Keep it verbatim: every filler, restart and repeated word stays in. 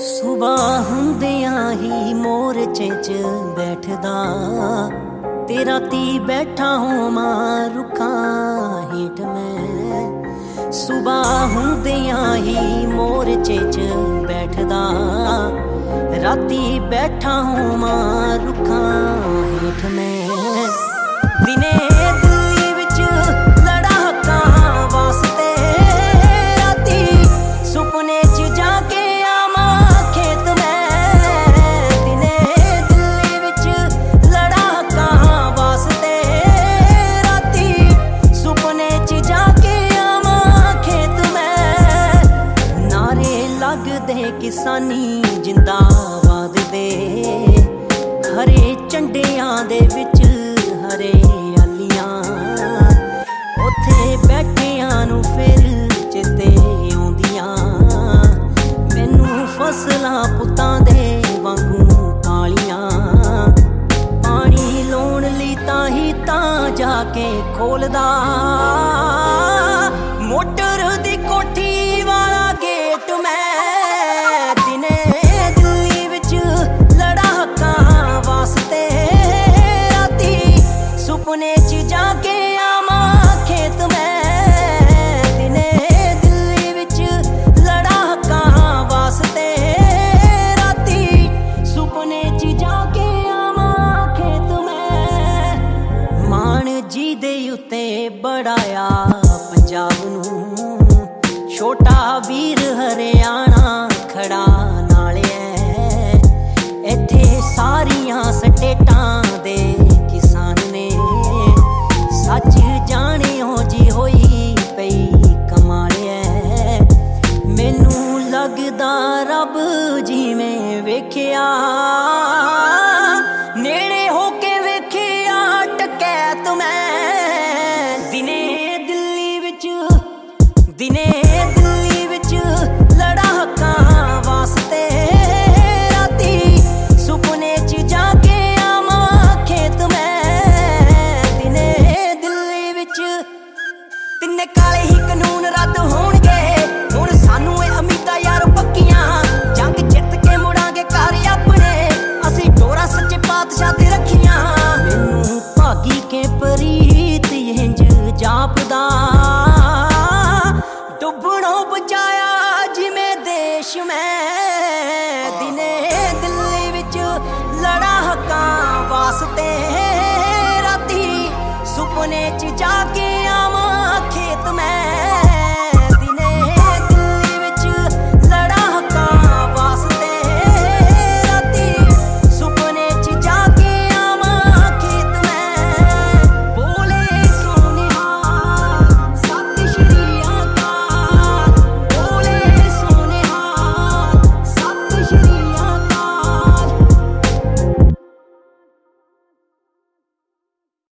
ਸੁਬਾ ਹੁੰਦਿਆਂ ਹੀ ਮੋਰਚੇ 'ਚ ਬੈਠਦਾ ਤੇ ਰਾਤੀ ਬੈਠਾ ਹੋਵਾਂ ਰੁੱਖਾਂ ਹੇਠ ਮੈਂ। ਸੁਬਾ ਹੁੰਦਿਆਂ ਹੀ ਮੋਰਚੇ 'ਚ ਬੈਠਦਾ ਰਾਤੀ ਬੈਠਾ ਹੋਵਾਂ ਰੁੱਖਾਂ ਹੇਠ ਮੈਂ। ਦਿਨੇ ਦਿੱਲੀ ਵਿੱਚ ਲੜਾ ਹੱਕਾਂ ਵਾਸਤੇ, ਰਾਤੀ ਸੁਪਨੇ 'ਚ ਜਾ ਕੇ ਕਿਸਾਨੀ ਜਿੰਦਾਬਾਦ ਦੇ ਹਰੇ ਝੰਡਿਆਂ ਦੇ ਵਿੱਚ ਹਰਿਆਲੀਆਂ, ਉੱਥੇ ਬੈਠਿਆਂ ਨੂੰ ਫਿਰ ਚੇਤੇ ਆਉਂਦੀਆਂ ਮੈਨੂੰ ਫਸਲਾਂ ਪੁੱਤਾਂ ਦੇ ਵਾਂਗੂ ਕਾਲੀਆਂ। ਪਾਣੀ ਲਾਉਣ ਲਈ ਤਾਂ ਹੀ ਤਾਂ ਜਾ ਕੇ ਖੋਲਦਾ ਮੋਟਰ ਦੀ ਕੋਠੀ ਵਾਲਾ ਗੇਟ ਮੈਂ। ਸੁਪਨੇ 'ਚ ਜਾ ਕੇ ਆਵਾਂ ਖੇਤ ਮੈਂ, ਦਿਨੇ ਦਿੱਲੀ ਵਿੱਚ ਲੜਾ ਹੱਕਾਂ ਵਾਸਤੇ, ਰਾਤੀ ਸੁਪਨੇ 'ਚ ਜਾ ਕੇ ਆਵਾਂ ਖੇਤ ਮੈਂ। ਮਾਣ ਜੀ ਦੇ ਉੱਤੇ ਬੜਾਇਆ ਪੰਜਾਬ ਨੂੰ, ਛੋਟਾ ਵੀਰ ਹਰਿਆਣਾ ਖੜਾ ਨਾਲ ਐ। ਇੱਥੇ ਸਾਰੀਆਂ ਸਟੇਟਾਂ ਦੇ ਕਿਸਾਨ ਨੇ, ਸੱਚ ਜਾਣਿਓ ਜੀ ਹੋਈ ਪਈ ਕਮਾਲ ਐ। ਮੈਨੂੰ ਲੱਗਦਾ ਰੱਬ ਜਿਵੇਂ ਵੇਖਿਆ, ਨੇੜੇ ਹੋ ਕੇ ਵੇਖਿਆ ਟਕੈਤ ਮੈਂ। ਦਿਨੇ ਦਿੱਲੀ ਵਿੱਚ ਦਿਨੇ ਦਿੱਲੀ ਵਿੱਚ ਲੜਾ ਹੱਕਾਂ ਵਾਸਤੇ, ਰਾਤੀ ਸੁਪਨੇ 'ਚ ਜਾ ਕੇ ਆਵਾਂ ਖੇਤ ਮੈਂ। ਦਿਨੇ ਦਿੱਲੀ ਵਿੱਚ ਤਿੰਨੇ ਕਾਲੇ ਹੀ ਕਾਨੂੰਨ ਰੱਦ ਹੋਣਗੇ, ਹੁਣ ਸਾਨੂੰ ਇਹ ਉਮੀਦਾਂ ਯਾਰ ਪੱਕੀਆਂ। ਜੰਗ ਜਿੱਤ ਕੇ ਮੁੜਾਂਗੇ ਘਰ ਆਪਣੇ, ਅਸੀਂ ਡੋਰਾਂ ਸੱਚੇ ਪਾਤਸ਼ਾਹ ਤੇ ਰੱਖੀਆਂ। ਮੈਨੂੰ ਭਾਗੀ ਕੇ ਪ੍ਰੀਤ ਇੰਜ ਜਾਪਦਾ, ਡੁੱਬਣੋਂ ਬਚਾਇਆ ਜਿਵੇਂ ਦੇਸ਼ ਮੈਂ। ਦਿਨੇ ਦਿੱਲੀ ਵਿੱਚ ਲੜਾ ਹੱਕਾਂ ਵਾਸਤੇ, ਰਾਤੀ ਸੁਪਨੇ 'ਚ ਜਾ